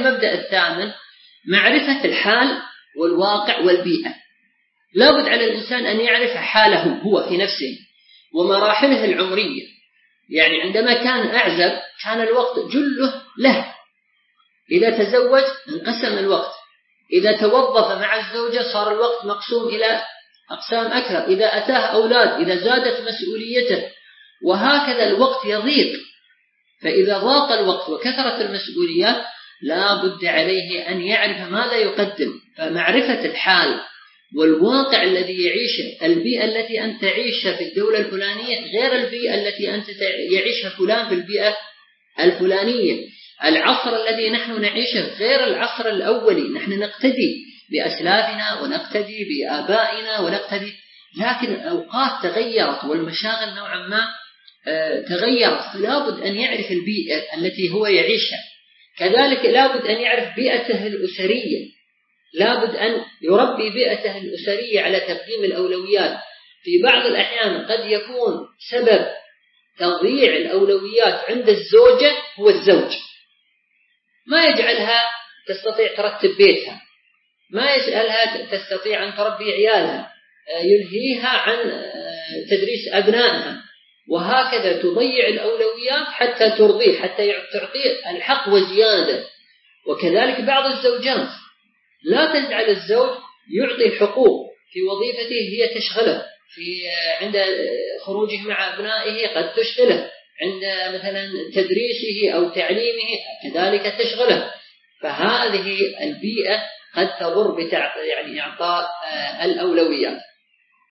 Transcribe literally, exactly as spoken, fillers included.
المبدأ الثامن معرفة الحال والواقع والبيئة. لا بد على الإنسان أن يعرف حاله هو في نفسه ومراحله العمرية. يعني عندما كان أعزب كان الوقت جله له، إذا تزوج انقسم الوقت، إذا توظف مع الزوجة صار الوقت مقسوم إلى أقسام أكثر، إذا أتاه أولاد، إذا زادت مسؤوليته، وهكذا الوقت يضيق. فإذا ضاق الوقت وكثرت المسؤوليات لا بد عليه أن يعرف ماذا يقدم. فمعرفة الحال والواقع الذي يعيشه، البيئة التي أنت تعيشها في الدولة الفلانية غير البيئة التي أنت يعيشها فلان في البيئة الفلانية، العصر الذي نحن نعيشه غير العصر الأولي. نحن نقتدي بأسلافنا ونقتدي بآبائنا ونقتدي، لكن الأوقات تغيرت والمشاغل نوعا ما تغيرت، فلا بد أن يعرف البيئة التي هو يعيشها. كذلك لا بد أن يعرف بيئته الأسرية، لا بد أن يربي بيئته الأسرية على تقديم الأولويات. في بعض الأحيان قد يكون سبب تضييع الأولويات عند الزوجة هو الزوج، ما يجعلها تستطيع ترتب بيتها، ما يجعلها تستطيع أن تربي عيالها، يلهيها عن تدريس أبنائها، وهكذا تضيع الأولويات حتى ترضيه، حتى تعطيه الحق وزيادة. وكذلك بعض الزوجات لا تجعل الزوج يعطي الحقوق في وظيفته، هي تشغله في عند خروجه مع أبنائه، قد تشغله عند مثلا تدريسه أو تعليمه، كذلك تشغله. فهذه البيئة قد تضر بتع... يعني إعطاء الأولويات.